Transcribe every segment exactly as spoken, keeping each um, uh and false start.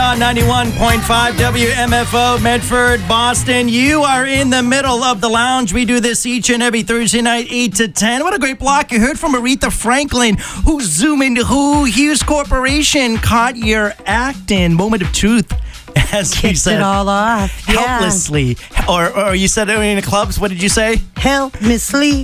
on ninety-one point five W M F O, Medford, Boston. You are in the middle of the lounge. We do this each and every Thursday night, eight to ten. What a great block. You heard from Aretha Franklin, who's zooming to who? Hughes Corporation caught your act in Moment of Truth. As Kicked we said, it all off. helplessly. Yeah. Or, or you said it in the clubs. What did you say? Help me sleep.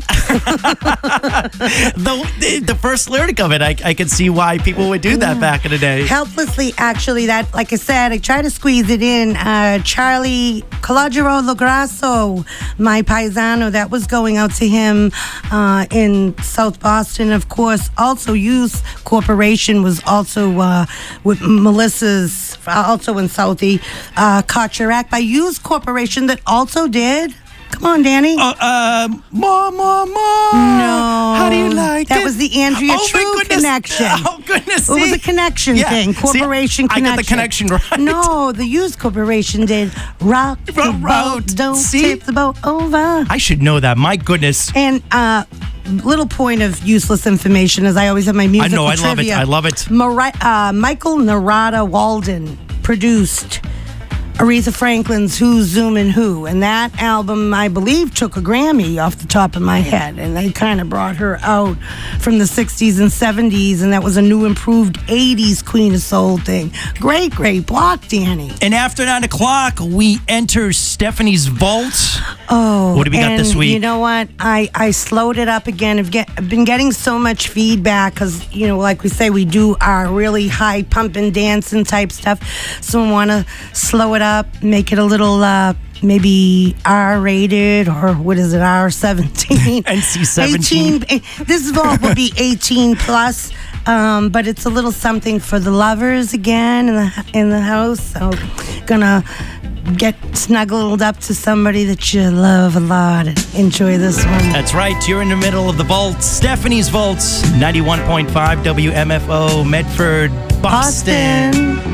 the, the first lyric of it, I, I could see why people would do that back in the day. Helplessly, actually, that, like I said, I tried to squeeze it in. Uh, Charlie Calogero Lograsso, my paisano, that was going out to him uh, in South Boston. Of course, also Youth Corporation was also uh, with Melissa's, also in Southie, uh, caught your act by Youth Corporation that also did. Come on, Danny. Uh, uh, more, more, more. No. How do you like that it? That was the Andrea oh, True connection. Oh, goodness. It was a connection yeah. thing. Corporation See, connection. I got the connection right. No, the Youth Corporation did rock the Row, row. boat, don't See? tip the boat over. I should know that. My goodness. And uh, little point of useless information, as I always have my musical I know. I trivia. love it. I love it. Mari- uh, Michael Narada Walden produced Aretha Franklin's Who's Zoomin' Who, and that album, I believe, took a Grammy off the top of my head, and they kind of brought her out from the sixties and seventies, and that was a new, improved eighties Queen of Soul thing. Great, great block, Danny. And after nine o'clock, we enter Stephanie's vault. Oh, what do we got and this week? You know what? I, I slowed it up again. I've, get, I've been getting so much feedback because, you know, like we say, we do our really high pumping, dancing type stuff. So I want to slow it up, make it a little uh, maybe R-rated, or what is it, R seventeen? N C seventeen. eighteen, this vault will be eighteen plus. Um, but it's a little something for the lovers again in the in the house. So gonna get snuggled up to somebody that you love a lot and enjoy this one. That's right. You're in the middle of the vault. Stephanie's Vault, ninety-one point five W M F O, Medford, Boston. Boston.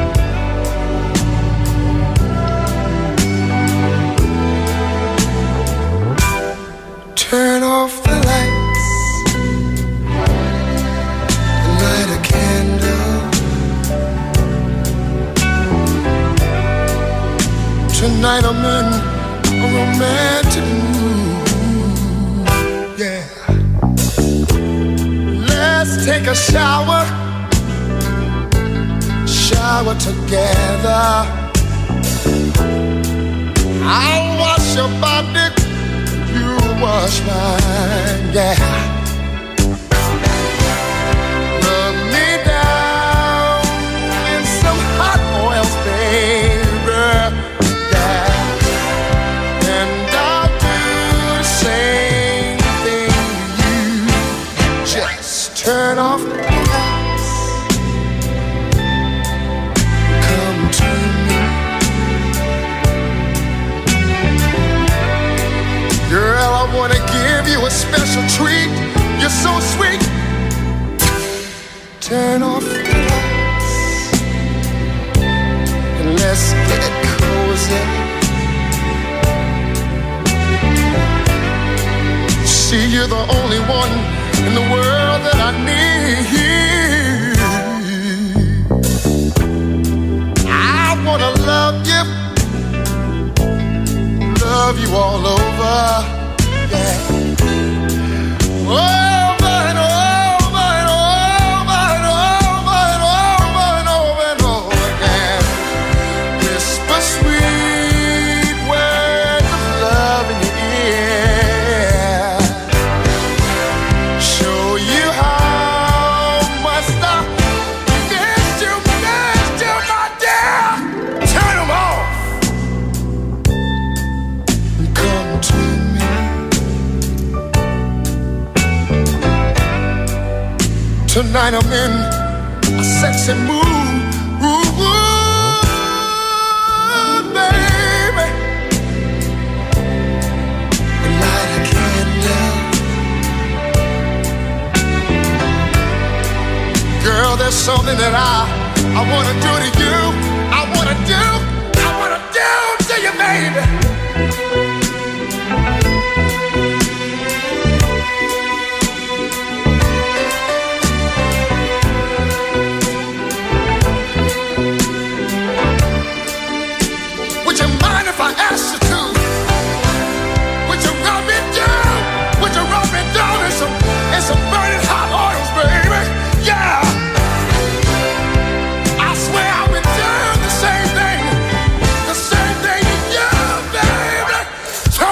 Turn off the lights, light a candle. Tonight I'm in a romantic mood, yeah. Let's take a shower, shower together. I'll wash your body, you wash mine, yeah. Rub me down in some hot oils, baby, yeah. And I'll do the same thing to you. Just turn off the lights, come to me. Girl, I wanna give you a special treat. You're so sweet. Turn off the lights and let's get cozy. See, you're the only one in the world that I need. I wanna love you, love you all over, yeah. Over and over and over and over and over and over and over again. Whisper sweet words of love in your ear. Show you how much I miss you, miss you, my dear. Turn them off. Come to me. Tonight I'm in a sexy mood, ooh, ooh, baby. Light a candle. Girl, there's something that I I wanna do to you. I wanna do, I wanna do to you, baby.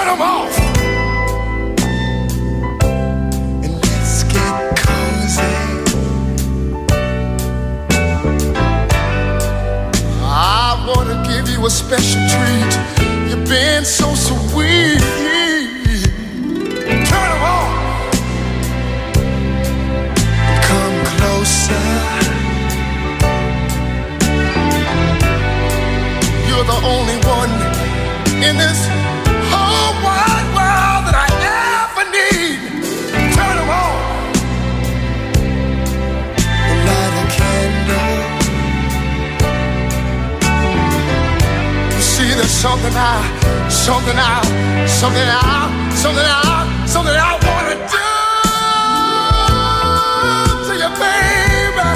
turn them off. And let's get cozy. I want to give you a special treat. You've been so sweet. Turn them on. Come closer. You're the only one in this whole wide world that I ever need. Turn them on. Light a candle. See, there's something I, something I, something I, something I, something I wanna do to you, baby.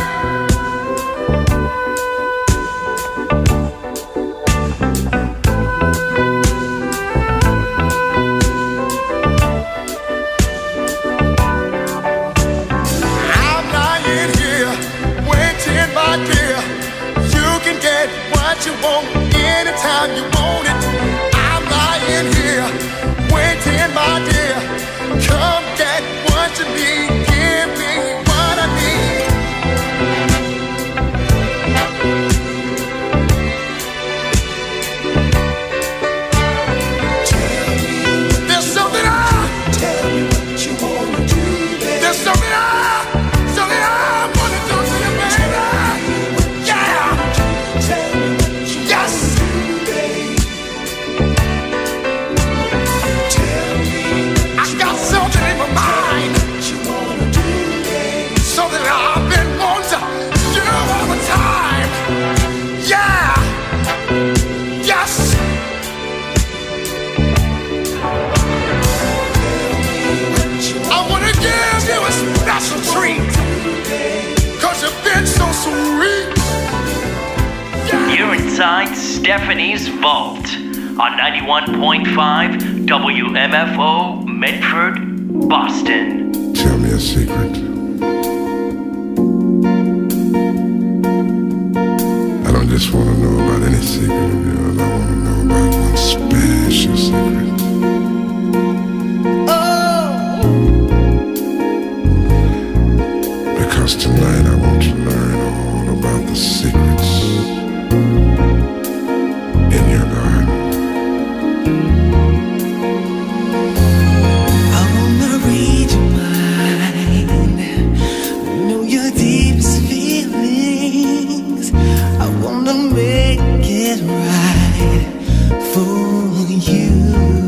I'm lying here, waiting, my dear. You can get what you want anytime you want it. I'm lying here, waiting, my dear. Come get what you need, give me what I need. Tell me, there's something I, tell me what you wanna do, baby. There's something I, something I wanna do to you, baby. Yeah. Tell me what you yes. wanna do, baby. Tell me I got something in my mind. What you wanna do, baby. Something I've been wanting to do all the time. Yeah. Yes. I wanna give you a special treat, 'cause you've been so sweet. Yeah. You're inside Stephanie's Vault on ninety-one point five W M F O Medford, Boston. Tell me a secret. I don't just want to know about any secret of yours. I want to know about one special secret. Because tonight I want to learn all about the secrets in your garden. I wanna read your mind, know your deepest feelings. I wanna make it right for you.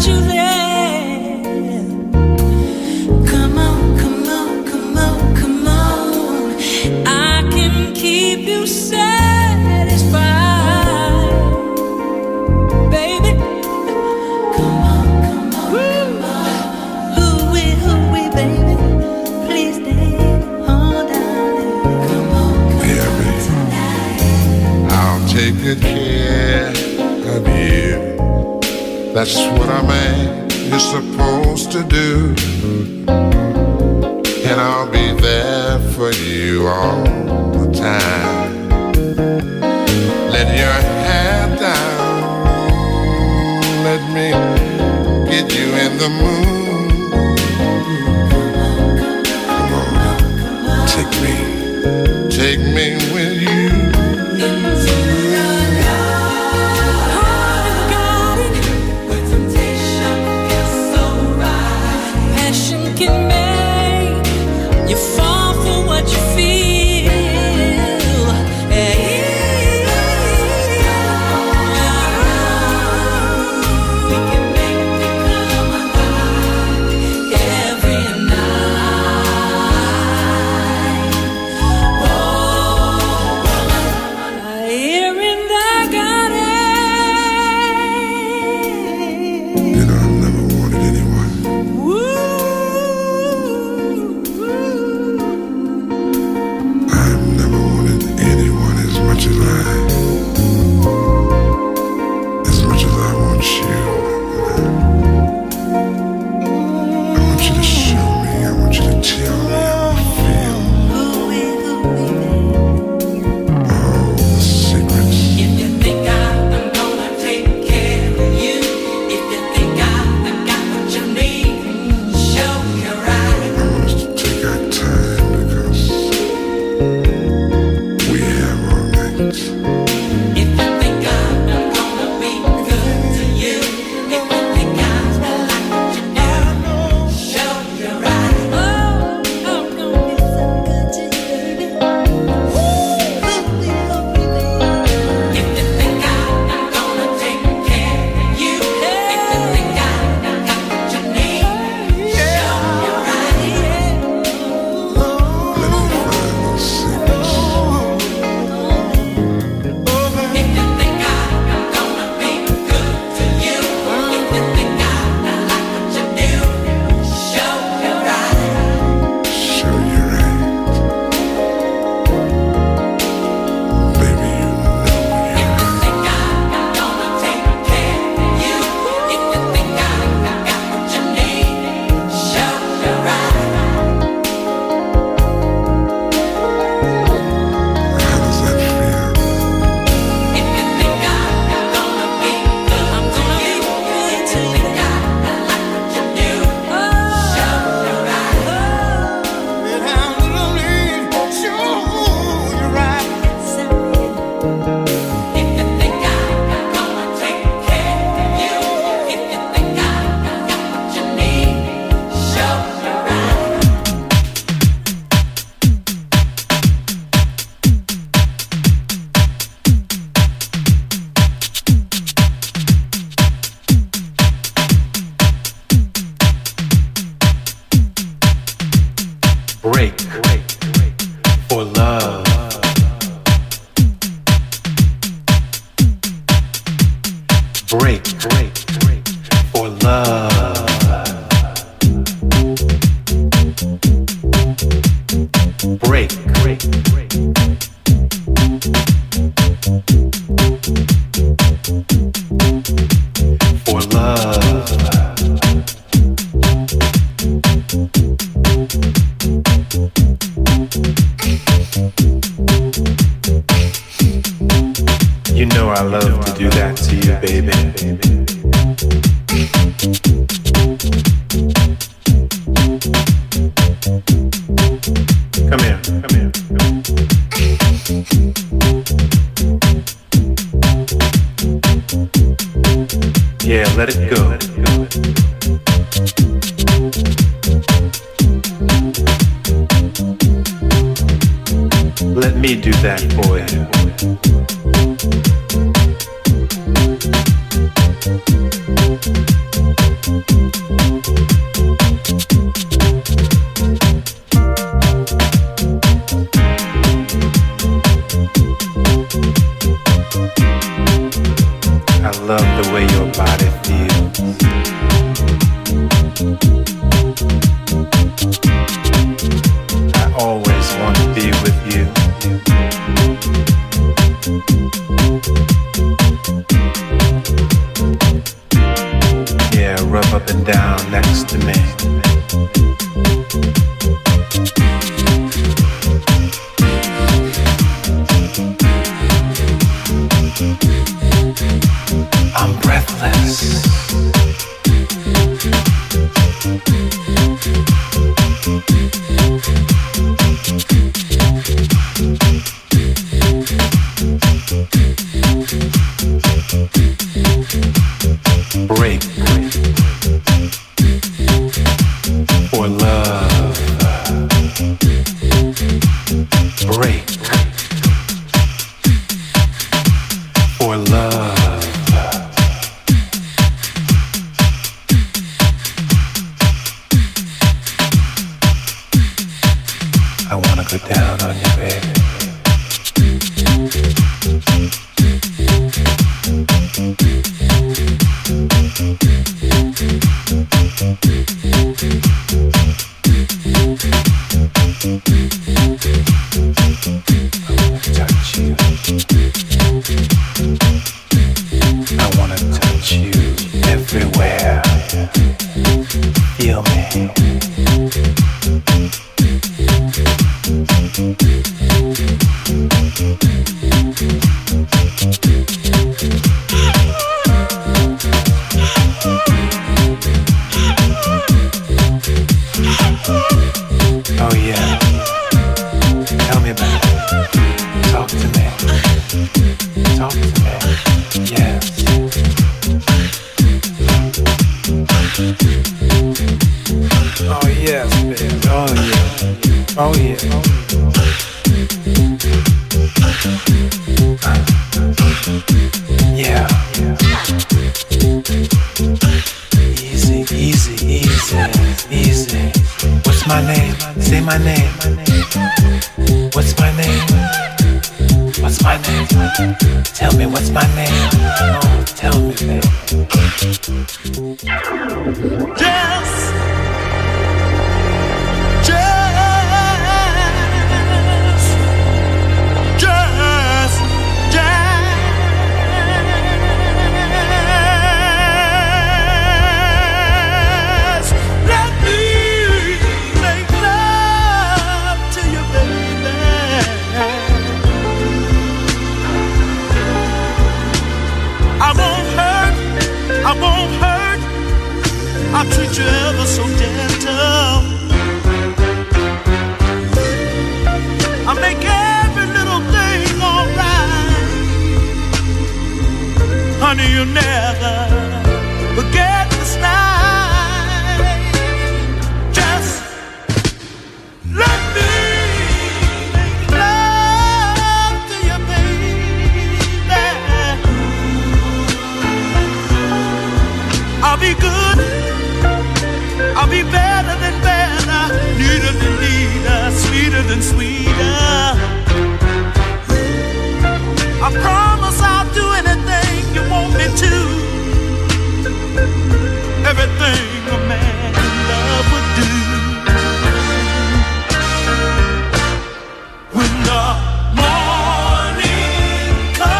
you there. Come on, come on, come on, come on. I can keep you satisfied, baby. Come on, come on, come on. Hooey, hooey, baby. Please stay on down. Come on, come Yeah, on baby. tonight. I'll take good care of you. That's what a man is supposed to do. And I'll be there for you all the time. Let your hair down. Let me get you in the mood. Come on, take me, take me with you. Into your garden, where temptation feels so right. Passion can make you fall for what you feel. We can make it come alive every night. Oh, here in the garden. You know, I've never wanted anyone. I've never wanted anyone as much as I, as much as I want you. I want you to show me, I want you to tell me how I feel. All the secrets. If you think I'm gonna take care of you, if you think I got what you need, show you right. I want us to take our time because we have all night. If you think I'm gonna be good to you, if you think I like what you do, show you right. Oh, I'm gonna be so good to you, baby. If you think I'm gonna take care of you, if you think I got what you need, show you right. Let me find those secrets. If you think I'm gonna be good to you, if you think I like what you do, show you right. Show you right. Baby, you know If you're you think I'm gonna take care of you, if you think I got what you need, show you right. How does that feel? If you think I'm gonna be good, I'm gonna be good to you. If you think I like what you do, show you right. And I'm gonna show you right. If you think I'm gonna take care of you, if you think I got what you need, show you right. Break for love. Break for love. Break for love. You know I love to do that to you, baby. Come here, come here, come here. Yeah, let it go. Let me do that, boy. to me. I'm breathless. Break for love. Break for love. I wanna go down on you, baby. Touch you. I wanna touch you everywhere. Feel me. Oh yeah. Tell me about it. Talk to me. Talk to me. Yes. Oh yes, baby. Oh yeah. Oh yeah. Yeah. Easy, easy, easy, easy. What's my name? Say my name. What's my name? What's my name? Tell me what's my name. Oh, tell me, baby. Just, just, just, just let me make love to you, baby. I won't hurt, I won't hurt. I'll treat you ever so gentle. I'll make every little thing alright. Honey, you'll never forget this night. Just let me make love to you, baby. I'll be good. I'll be better than better, neater than neater, sweeter than sweeter. I promise I'll do anything you want me to. Everything a man in love would do. When the morning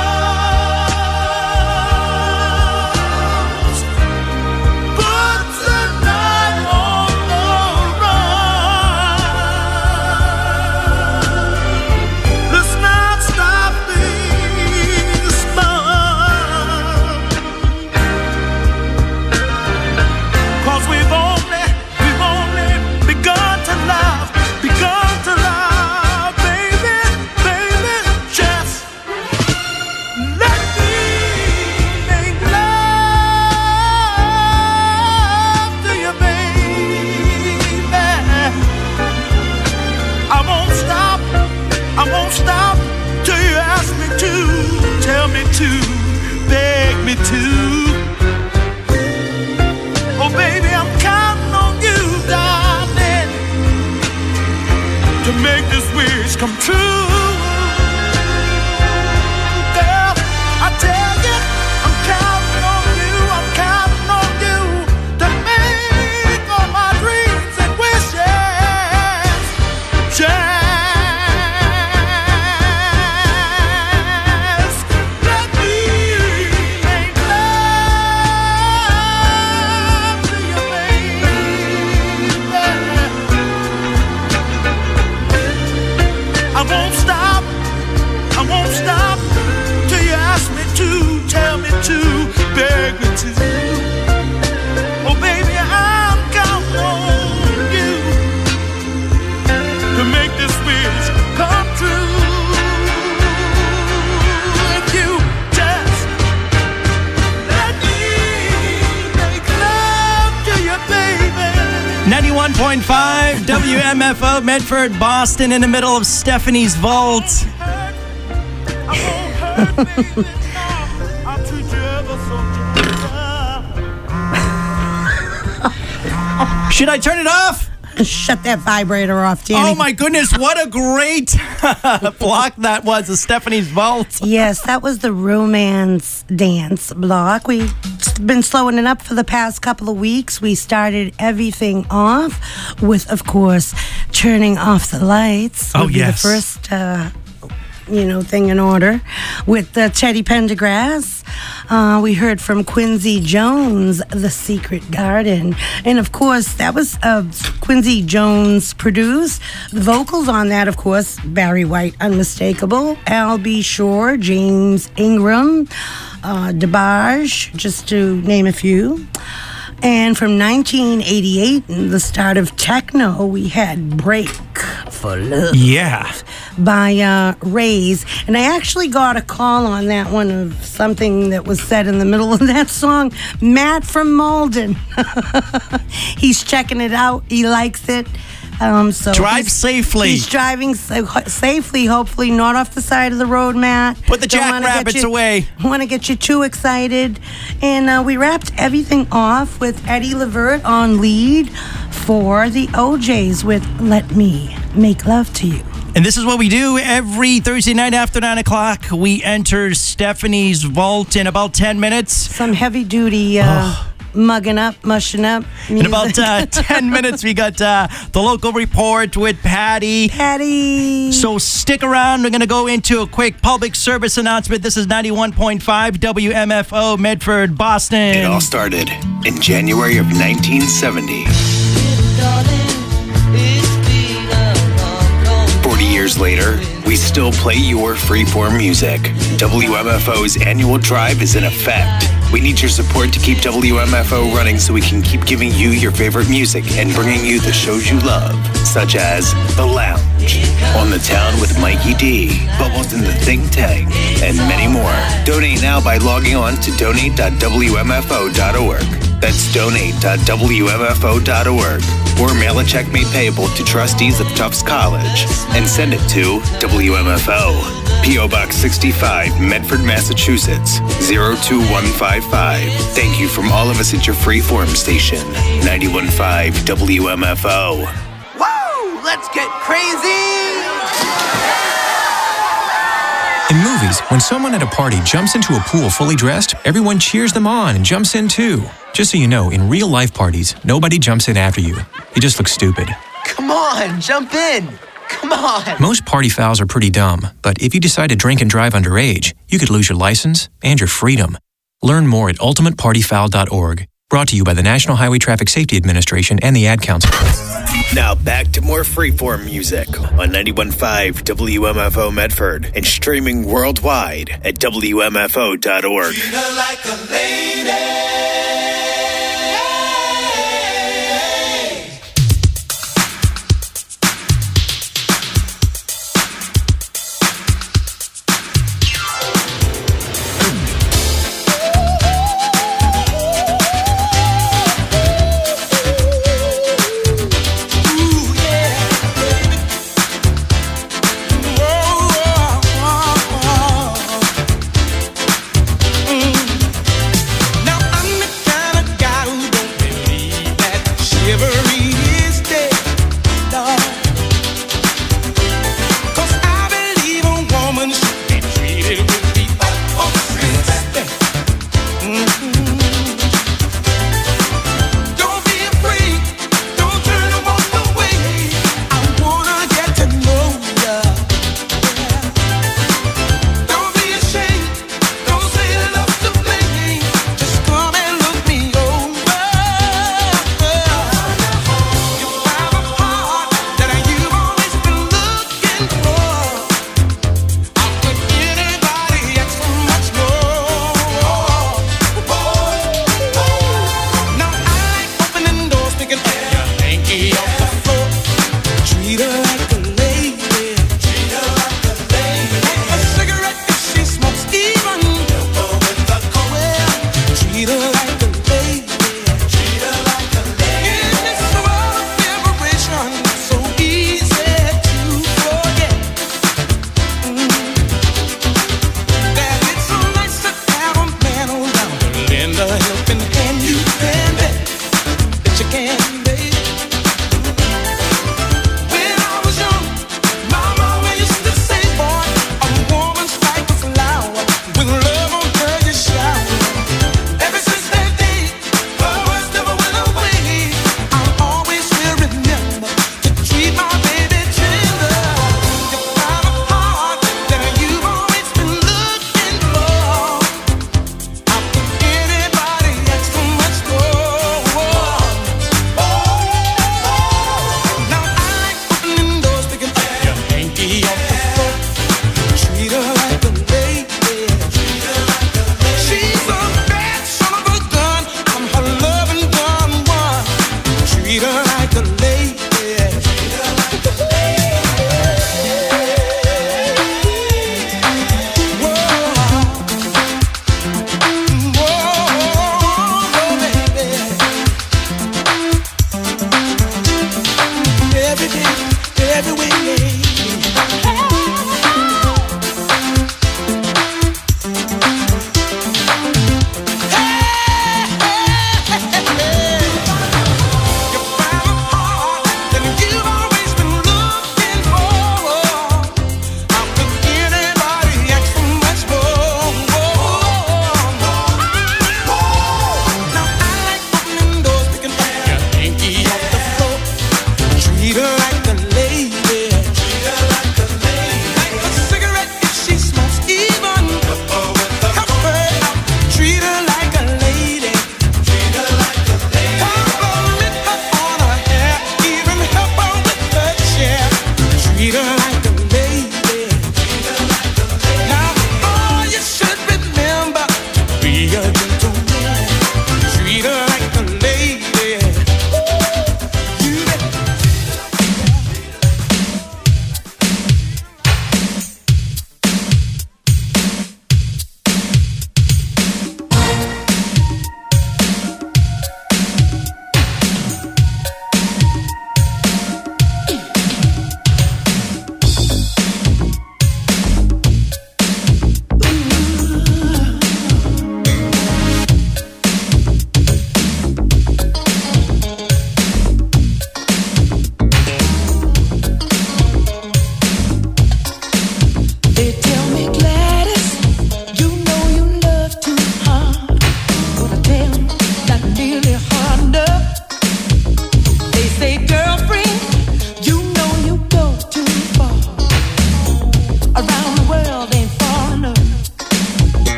comes, puts the night on the run. Let's not stop this fun, 'cause we've only, we've only begun to love, begun to love, baby, baby. Just let me make love to you, baby. I won't stop, I won't stop till you ask me to, tell me to, beg me to. Oh, baby, I'm counting on you, darling, to make this wish come true. Girl, I tell you, I'm counting on you, I'm counting on you to make all my dreams and wishes just let me make love to you, baby. I won't stop till you ask me to, tell me to, beg me to. Oh, baby, I'm counting on you to make this wish come true. If you just let me make love to you, baby. ninety-one point five W M F O Medford, Boston, in the middle of Stephanie's Vault. Should I turn it off? Shut that vibrator off, Danny. Oh my goodness, what a great block that was, the Stephanie's Vault. Yes, that was the romance dance block. We've been slowing it up for the past couple of weeks. We started everything off with, of course, turning off the lights. Oh, would be yes. The first, uh, you know, thing in order. With uh, Teddy Pendergrass. Uh, we heard from Quincy Jones, The Secret Garden. And, of course, that was uh, Quincy Jones produced. The vocals on that, of course, Barry White, unmistakable. Al B. Shore, James Ingram, uh, DeBarge, just to name a few. And from nineteen eighty-eight, the start of techno, we had Break for Love. Yeah. By uh, Rays. And I actually got a call on that one of something that was said in the middle of that song. Matt from Malden. He's checking it out. He likes it. Um, so Drive he's- safely. He's driving sa- safely, hopefully not off the side of the road, Matt. Put the Don't wanna get jackrabbits you- away. Want to get you too excited. And uh, we wrapped everything off with Eddie Levert on lead for the O Js with Let Me Make Love to You. And this is what we do every Thursday night after nine o'clock. We enter Stephanie's Vault in about ten minutes. Some heavy duty uh, mugging up, mushing up. In about music. uh, ten minutes, we got uh, the local report with Patty. Patty. So stick around. We're going to go into a quick public service announcement. This is ninety-one point five W M F O Medford, Boston. It all started in January of nineteen seventy. forty years later, we still play your freeform music. W M F O's annual drive is in effect. We need your support to keep W M F O running so we can keep giving you your favorite music and bringing you the shows you love, such as The Lounge, On the Town with Mikey D, Bubbles in the Think Tank, and many more. Donate now by logging on to donate dot W M F O dot org. That's donate dot W M F O dot org. Or mail a check made payable to trustees of Tufts College and send it to W M F O, P O Box sixty-five, Medford, Massachusetts, zero two one five five. Thank you from all of us at your freeform station, ninety-one point five W M F O. Woo! Let's get crazy! In movies, when someone at a party jumps into a pool fully dressed, everyone cheers them on and jumps in too. Just so you know, in real life parties, nobody jumps in after you. You just look stupid. Come on, jump in! Come on! Most party fouls are pretty dumb, but if you decide to drink and drive underage, you could lose your license and your freedom. Learn more at ultimate party foul dot org. Brought to you by the National Highway Traffic Safety Administration and the Ad Council. Now back to more freeform music on ninety-one point five W M F O Medford and streaming worldwide at W M F O dot org. Treat her like a lady. Now I'm the kind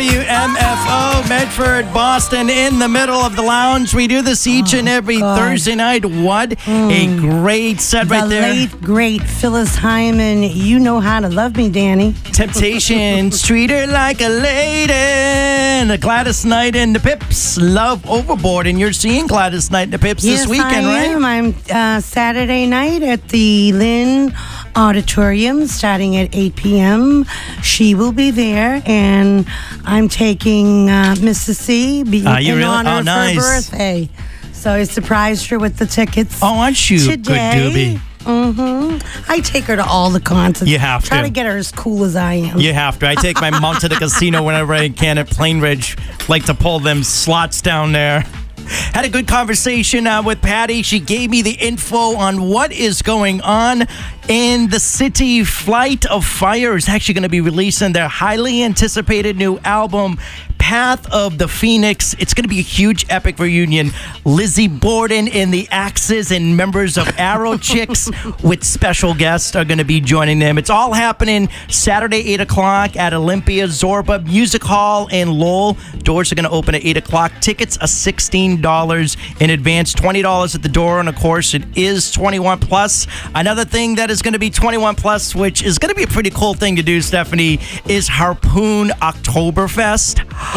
W M F O, Medford, Boston, in the middle of the lounge. We do this each and every God. Thursday night. What a great set The right there. late, great Phyllis Hyman. You know how to love me, Danny. Temptations, treat her like a lady. And Gladys Knight and the Pips, Love Overboard. And you're seeing Gladys Knight and the Pips yes, this weekend, I right? am. I'm uh, Saturday night at the Lynn Auditorium starting at eight p.m. She will be there, and I'm taking uh, Missus C be- Are you in really? honor Oh, of nice. her birthday. So I surprised her with the tickets. Oh, aren't you a good today. doobie? Mm-hmm. I take her to all the concerts. You have Try to. to get her as cool as I am. You have to. I take my mom to the casino whenever I can at Plainridge. Like to pull them slots down there. Had a good conversation uh, with Patty. She gave me the info on what is going on in the city. Flight of Fire is actually going to be releasing their highly anticipated new album, Path of the Phoenix. It's going to be a huge epic reunion. Lizzie Borden and the Axes and members of Arrow Chicks with special guests are going to be joining them. It's all happening Saturday, eight o'clock at Olympia Zorba Music Hall in Lowell. Doors are going to open at eight o'clock. Tickets are sixteen dollars in advance, twenty dollars at the door, and of course it is twenty-one plus. Another thing that is going to be twenty-one plus, which is going to be a pretty cool thing to do, Stephanie, is Harpoon Oktoberfest.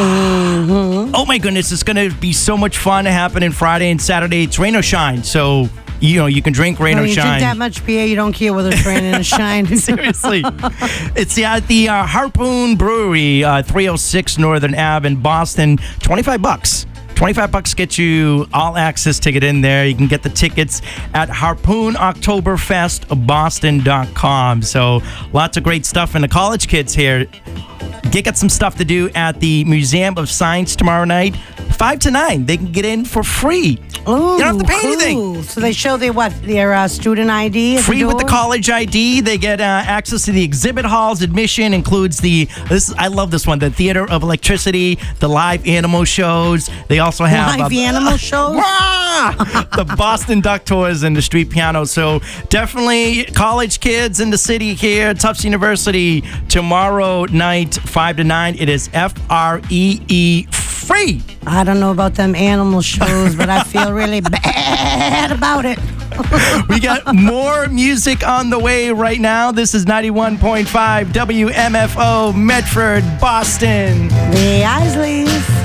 Mm-hmm. Oh my goodness, it's going to be so much fun happening Friday and Saturday. It's rain or shine, so you know you can drink rain When or you shine. drink that much beer, you don't care whether it's raining or shining. Seriously. It's at the uh, Harpoon Brewery, uh, three oh six Northern Ave in Boston. twenty-five bucks. twenty-five bucks gets you all access ticket in there. You can get the tickets at harpoon oktoberfest boston dot com. So lots of great stuff. And the college kids here get, get some stuff to do at the Museum of Science tomorrow night. five to nine. They can get in for free. Ooh, you don't have to pay cool. anything. So they show their what? Their uh, student I D? at Free with the door? college I D. They get uh, access to the exhibit halls. Admission includes the this. I love this one. The Theater of Electricity, the live animal shows. They also have Live uh, animal shows? the Boston Duck Tours and the street piano. So definitely college kids in the city here. Tufts University tomorrow night, five to nine. It is F R E E free. I don't know about them animal shows, but I feel really bad about it. We got more music on the way right now. This is ninety-one point five W M F O Medford, Boston. The Isleys.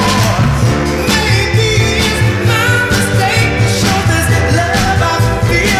Maybe it's my mistake to show this love I feel.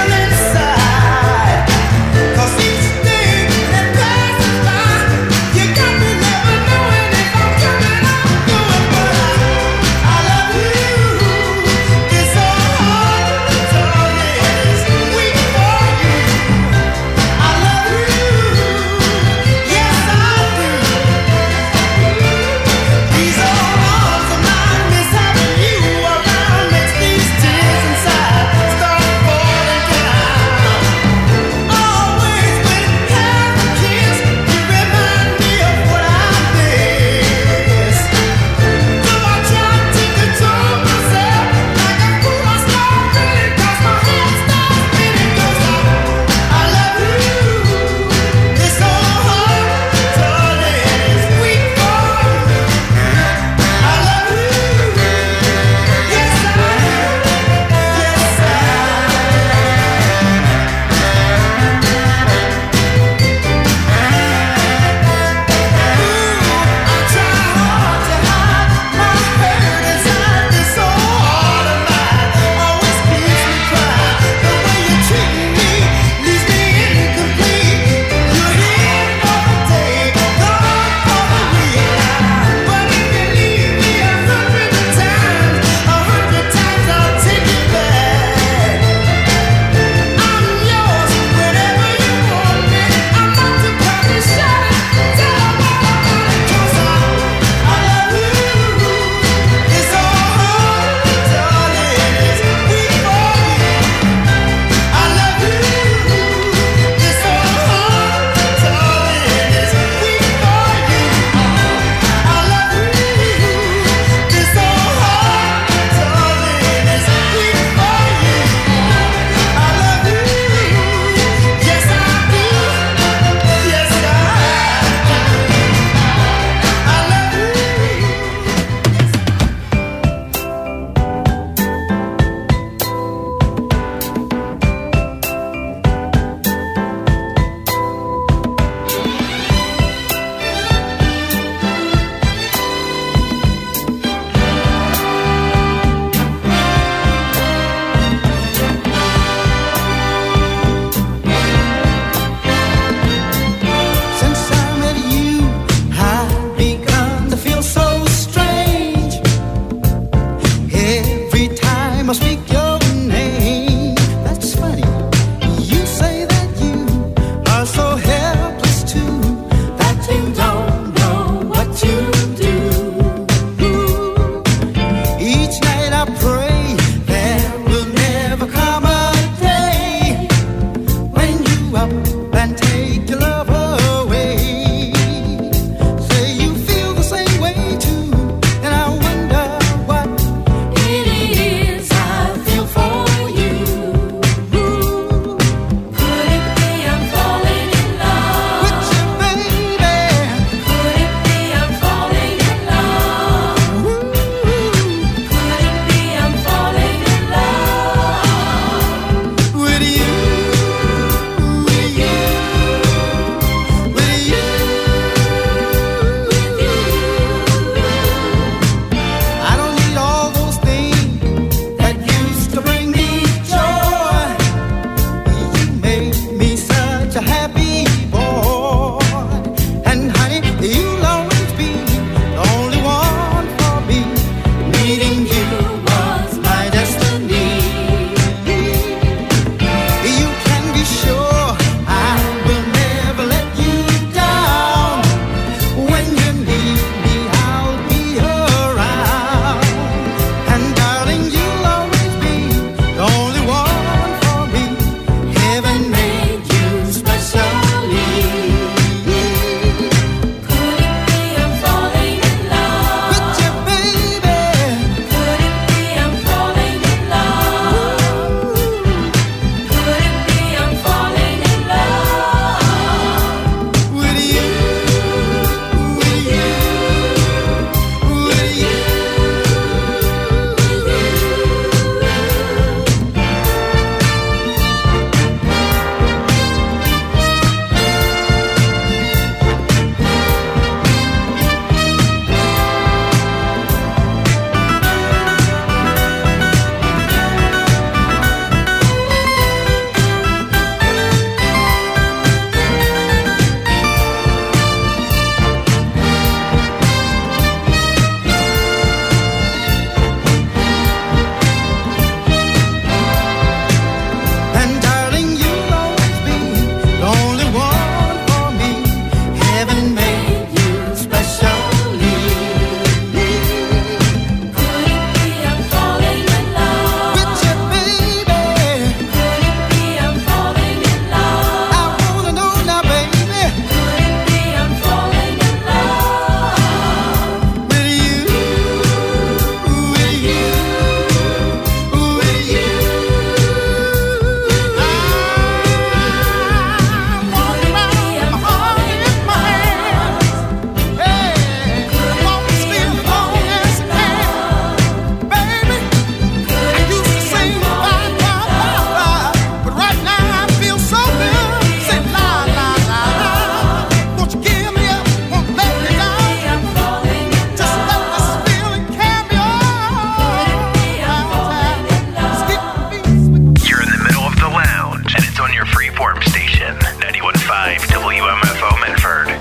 five W M F O Medford.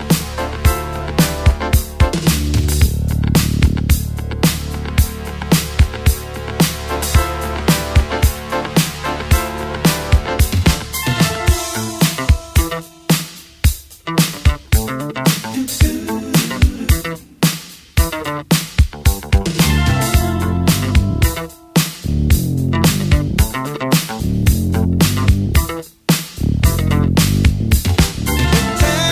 Tell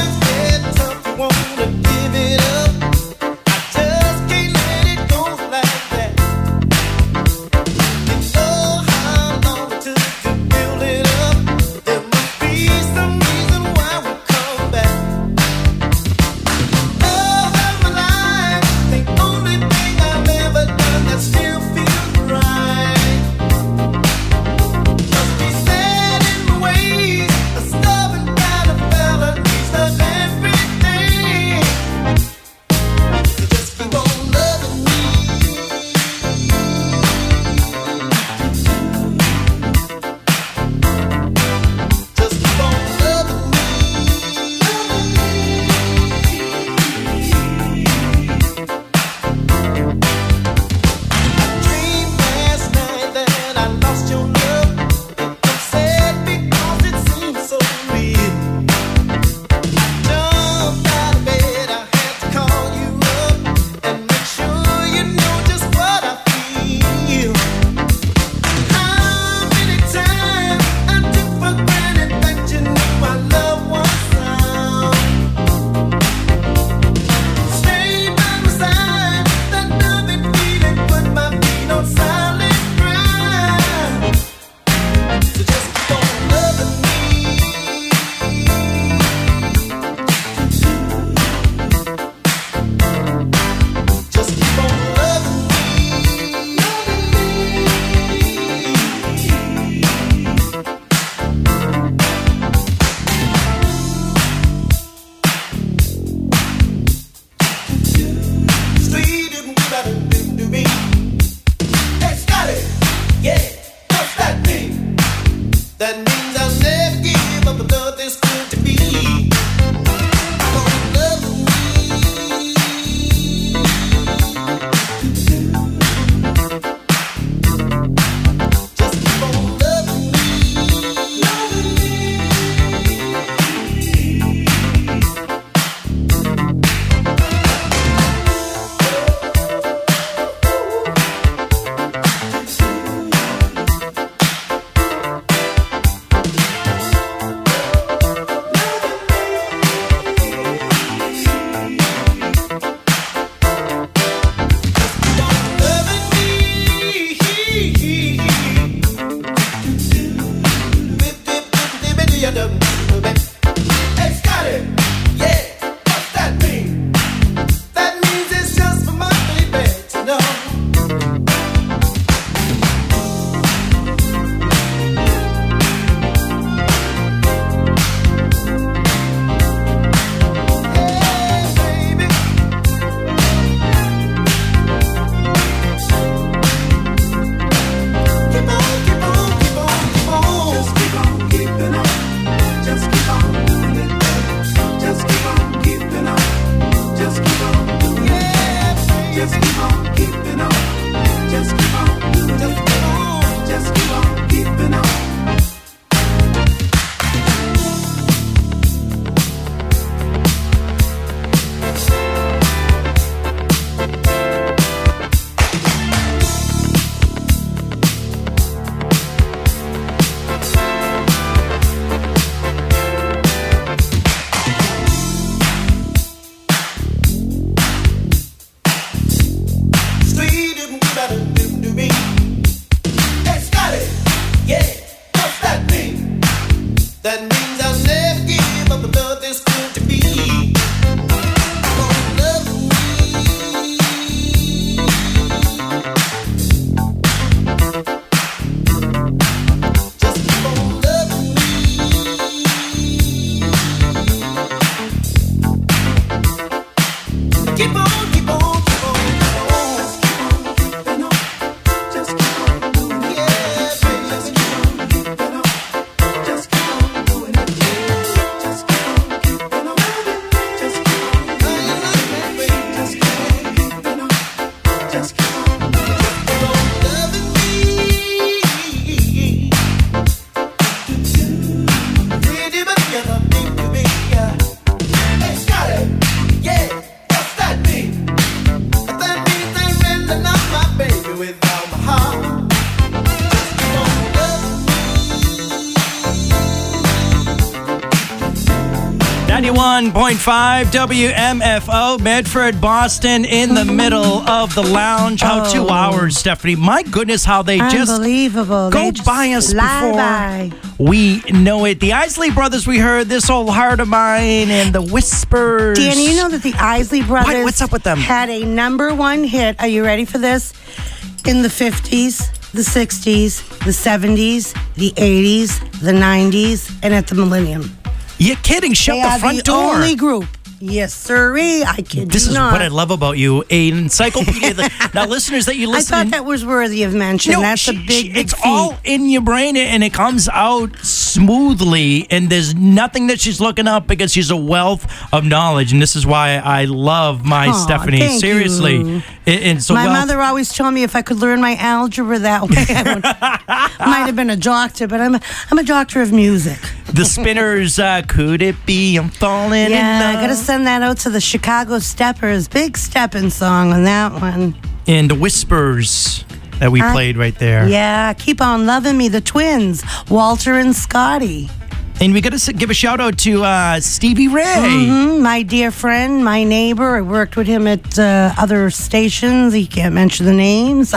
ninety-one point five W M F O, Medford, Boston, in the middle of the lounge. How Oh. two hours, Stephanie. My goodness, how they just Unbelievable. go They just by us fly before by. we know it. The Isley Brothers, we heard This Old Heart of Mine and The Whispers. Danny, you know that the Isley Brothers What? What's up with them? had a number one hit. Are you ready for this? In the fifties, the sixties, the seventies, the eighties, the nineties, and at the millennium. You're kidding. Shut they the are front the door. only group. Yes, sirree. I kid This you is not. what I love about you. An encyclopedia. that, now, listeners that you I listen thought that was worthy of mention. No, That's a she- big, she- big it's feat. all in your brain and it comes out smoothly, and there's nothing that she's looking up because she's a wealth of knowledge, and this is why I love my Aw, Stephanie. thank Seriously. you. It- it's a My wealth. mother always told me if I could learn my algebra that way, I would, might have been a doctor, but I'm a, I'm a doctor of music. The Spinners, uh, could it be I'm falling in Yeah, I love? gotta send that out to the Chicago Steppers. Big stepping song on that one. And The Whispers that we I- played right there. Yeah, Keep On Loving Me, the twins, Walter and Scotty. And we got to give a shout out to uh, Stevie Ray. Mhm, my dear friend, my neighbor. I worked with him at uh, other stations. He can't mention the names.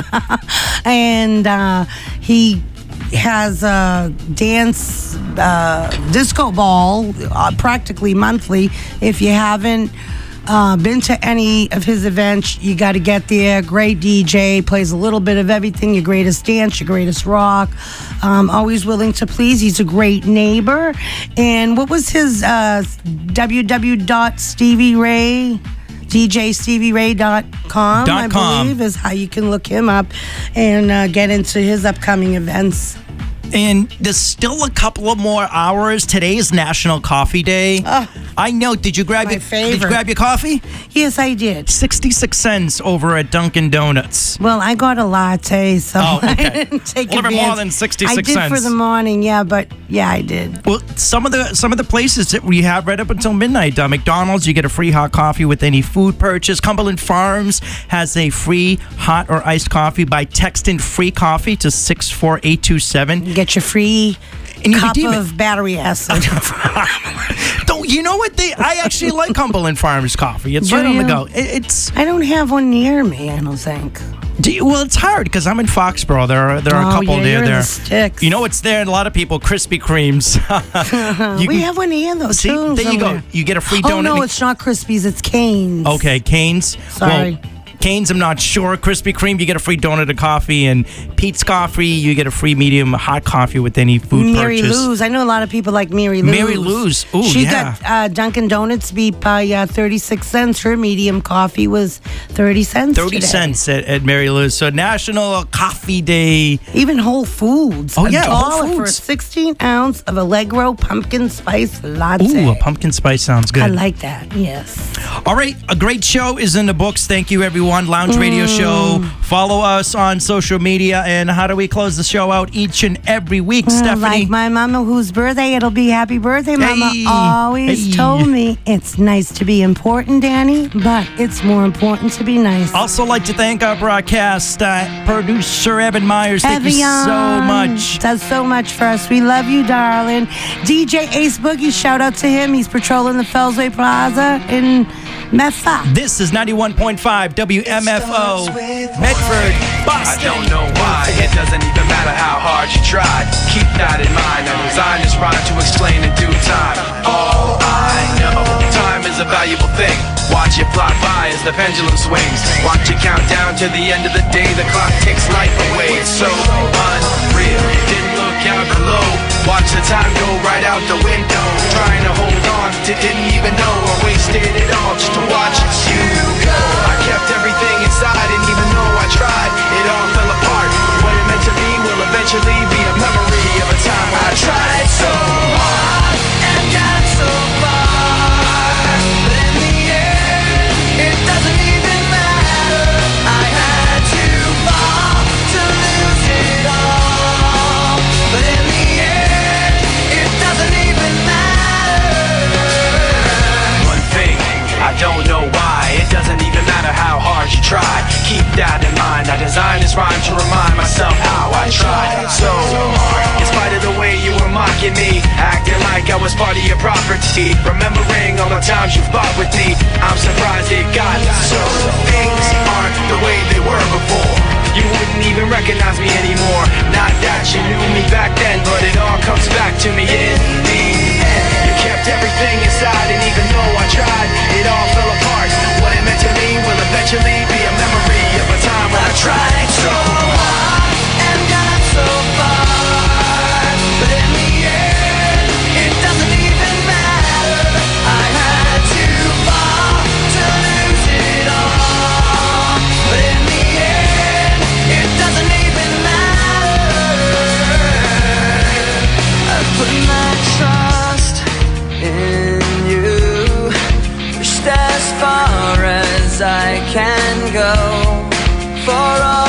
and uh, he has a dance uh, disco ball uh, practically monthly. If you haven't uh, been to any of his events, you got to get there. Great D J, plays a little bit of everything, your greatest dance, your greatest rock. Um, always willing to please. He's a great neighbor. And what was his uh, w w w dot stevie ray D J Stevie Ray dot com, Dot I com. believe, is how you can look him up and uh, get into his upcoming events. And there's still a couple of more hours. Today is National Coffee Day. I know. Did you grab My your Did you favorite. grab your coffee? Yes, I did. Sixty-six cents over at Dunkin' Donuts. Well, I got a latte, so Oh, okay. I didn't take A little bit more advantage. than sixty-six I did cents. for the morning, yeah, but yeah, I did. Well, some of the some of the places that we have right up until midnight. Uh, McDonald's, you get a free hot coffee with any food purchase. Cumberland Farms has a free hot or iced coffee by texting free coffee to six four eight two seven. You get your free And you cup redeem it. of battery acid. Don't you know what they? I actually like Cumberland Farms coffee. It's Do right on the you? go. It, it's I don't have one near me, I don't think. do you- well, it's hard because I'm in Foxborough. There are there are a Oh, couple yeah, near you're in there. the sticks. You know what's there? And a lot of people Krispy Kremes. You we can- have one here, though, See, too. there you go. somewhere. You get a free Oh, donut. no, it's not Krispies, it's Cane's. Okay, Cane's. Sorry. Well, Cane's, I'm not sure. Krispy Kreme, you get a free donut of coffee, and Pete's Coffee, you get a free medium hot coffee with any food Mary purchase. Lou's. I know a lot of people like Mary Lou's. Mary Lou's. Ooh, she yeah. got uh, Dunkin' Donuts beat by uh, thirty-six cents. Her medium coffee was thirty cents. thirty today. cents at, at Mary Lou's. So National Coffee Day. Even Whole Foods. Oh, a yeah, Whole dollar for a Foods. sixteen ounce of Allegro pumpkin spice latte. Ooh, a pumpkin spice sounds good. I like that. Yes. All right, a great show is in the books. Thank you, everyone. Lounge Radio Mm. Show. Follow us on social media. And how do we close the show out each and every week, Uh, Stephanie? Like my mama, whose birthday it'll be. Happy birthday, Mama. Hey. Always Hey. told me it's nice to be important, Danny, but it's more important to be nice. Also, like to thank our broadcast uh, producer, Evan Myers. Thank you so Evian much. Does so much for us. We love you, darling. D J Ace Boogie, shout out to him. He's patrolling the Fellsway Plaza in Meffa. This is ninety-one point five W M F O, Medford, I Boston. don't know why, it doesn't even matter how hard you try. Keep that in mind, I designed this rhyme to explain in due time. All I know, time is a valuable thing. Watch it fly by as the pendulum swings. Watch it count down to the end of the day. The clock takes life away, it's so unreal. Didn't look out below, watch the time go right out the window. Trying to hold on to didn't even know I wasted it all just to watch you go. I kept everything inside, and even though I tried, it all fell apart. What it meant to me will eventually be a memory of a time when I tried so hard and got so far. But in the end, it doesn't even matter. I had to fall to lose it all. But in the end, it doesn't even matter. One thing, I don't know why. It doesn't even matter how hard you try. Keep that in mind. I designed this rhyme to remind myself how I tried so hard. In spite of the way you were mocking me, acting like I was part of your property. Remembering all the times you fought with me. I'm surprised it got so. Things aren't the way they were before. You wouldn't even recognize me anymore. Not that you knew me back then, but it all comes back to me in the end. You kept everything inside, and even though I tried, it all fell apart. What it meant to me will eventually be a memory of a time when I tried so hard and got so far, but in the end, it doesn't even matter. I had to fall to lose it all, but in the end, it doesn't even matter. I put my trust in you, pushed as far as I can go for all